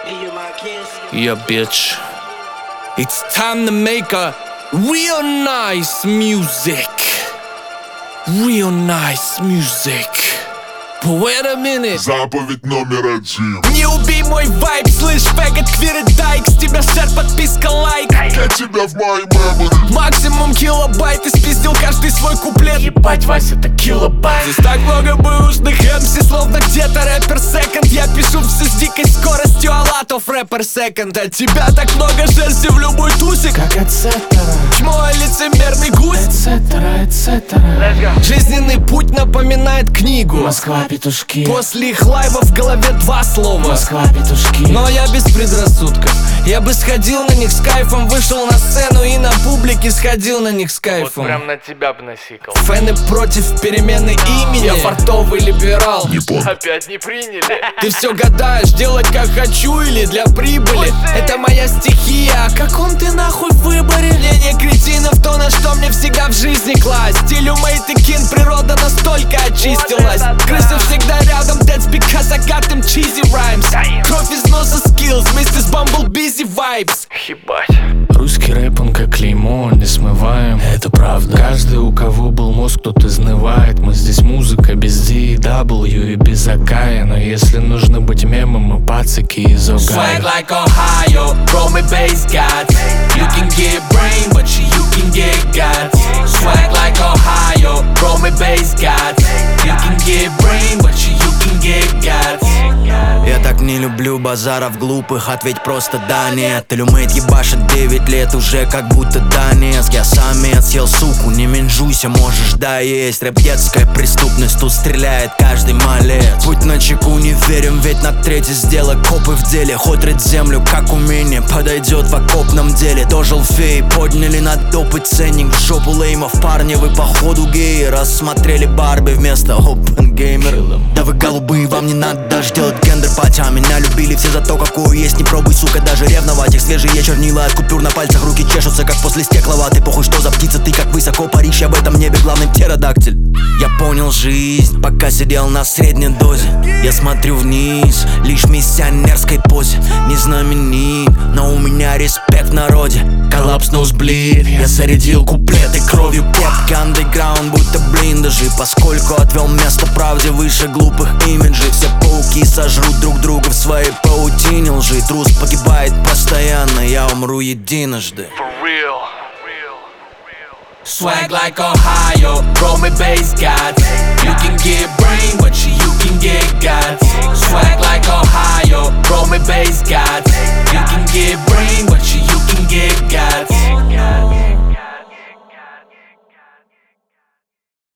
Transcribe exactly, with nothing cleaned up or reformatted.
Yeah, bitch. It's time to make a real nice music. Real nice music. Wait a minute. Заповедь номер один. Не убей мой вайб, слышь, фэгот, квир и дайк. С тебя шер, подписка, лайк. Для тебя в моей мемори максимум килобайт. Ты спиздил каждый свой куплет. Ебать, Вася, это килобайт. Здесь так много бэушных эм си, словно где-то рэпер секонд. Я пишу все с дикой скоростью, а латов рэпер секонд. От тебя так много шерсти в любой тусе, как эцетера. Чмо, лицемерный гусь, эцетера, эцетера. Жизненный путь напоминает книгу Москва, петушки. После их лайва в голове два слова Москва, петушки. Но я без предрассудков. Я бы сходил на них с кайфом. Вышел на сцену и на публике сходил на них с кайфом. Вот прям на тебя бы насикал. Фэны против перемены имени. Я фартовый либерал. Не понял. Опять не приняли. Ты все гадаешь, делать как хочу или для прибыли. Это моя стихия, о каком ты нахуй выборе? Мнение кретинов, то на что мне всегда в жизни класть. Стилю Мейт и Кин природа настолько очистилась. Крысы всегда рядом, that's because I got them cheesy rhymes. Кровь из носа skills вместе с Bumble Busy vibes. Ебать. Русский рэп, он как клеймо, не смываем. Это правда. Каждый, у кого был мозг, тот изнывает. Мы здесь музыка без ди и дабл ю и без Акая. Но если нужно быть мемом, мы пацаки из Огайо. Swag like Ohio, roll me bass gods. You can get brain, but you, you can get guts. Swag like Ohio, roll me bass gods. You can get brain, but you, you can get guts. Я так не люблю базаров глупых, ответь просто да, нет. Илюмейт ебашит девять лет уже как будто Донецк. Я самец, съел суку, не менжуйся, можешь доесть. Рэп детская преступность, тут стреляет каждый малец. Путь на чеку, не верим, ведь на третий сделай копы в деле. Хоть рыть землю, как умение, подойдет в окопном деле. Дожил фей, подняли на допы ценник в жопу леймов. Парни, вы походу геи, рассмотрели Барби вместо опенгеймер. Да вы голубые, вам не надо даже делать гендер пати. А меня любили все за то, какую есть. Не пробуй, сука, даже ревновать. Их свежие чернила от купюр на пальцах, руки чешутся, как после стекловаты. Похуй, что за птица, ты как высоко паришь. Об этом небе главный птеродактиль. Я понял жизнь, пока сидел на средней дозе. Я смотрю вниз, лишь в миссионерской позе. Не знаменит, но у меня респект в народе. Коллапс, ноузблид, я зарядил куплеты кровью пепки. Андеграунд, будто блиндажи, поскольку отвел место правде выше глупых имиджей. Все пауки сожрут друг друга в своей паутине лжи. Трус погибает постоянно, я умру единожды. For real. Swag like Ohio, roll me bass gods. You can get brain, but you, you can get guts. Swag like Ohio, roll me bass gods. You can get brain.